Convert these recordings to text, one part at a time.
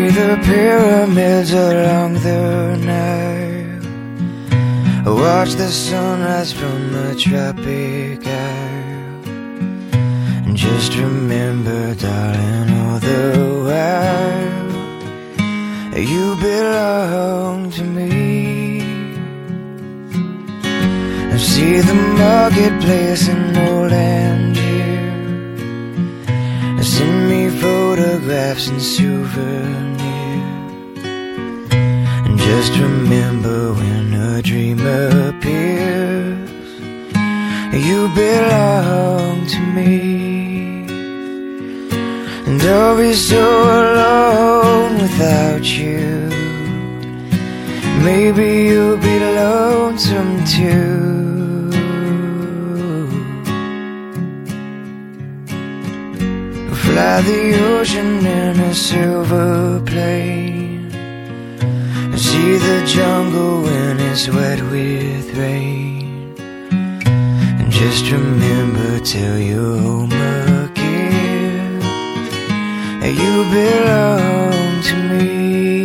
see the pyramids along the Nile. Watch the sunrise from the tropic isle. And just remember, darling, all the while, you belong to me. And see the marketplace in old Angier. Send me photographs and souvenirs. And just remember, when a dream appears, you belong to me. And I'll be so alone without you. Maybe you'll be lonesome too. Fly the ocean in a silver plane. See the jungle when it's wet with rain. And just remember, till you're home again, you belong to me.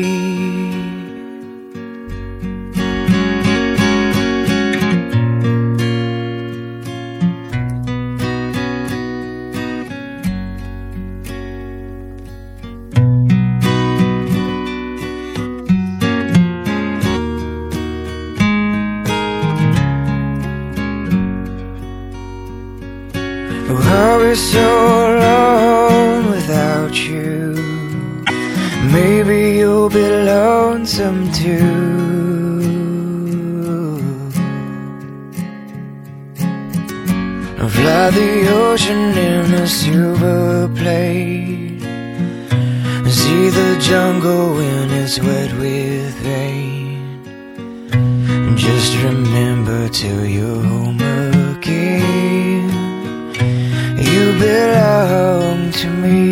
I'll be so alone without you. Maybe you'll be lonesome too. I'll fly the ocean in a silver plane. See the jungle when it's wet with rain. And just remember, till you're home again, you belong to me.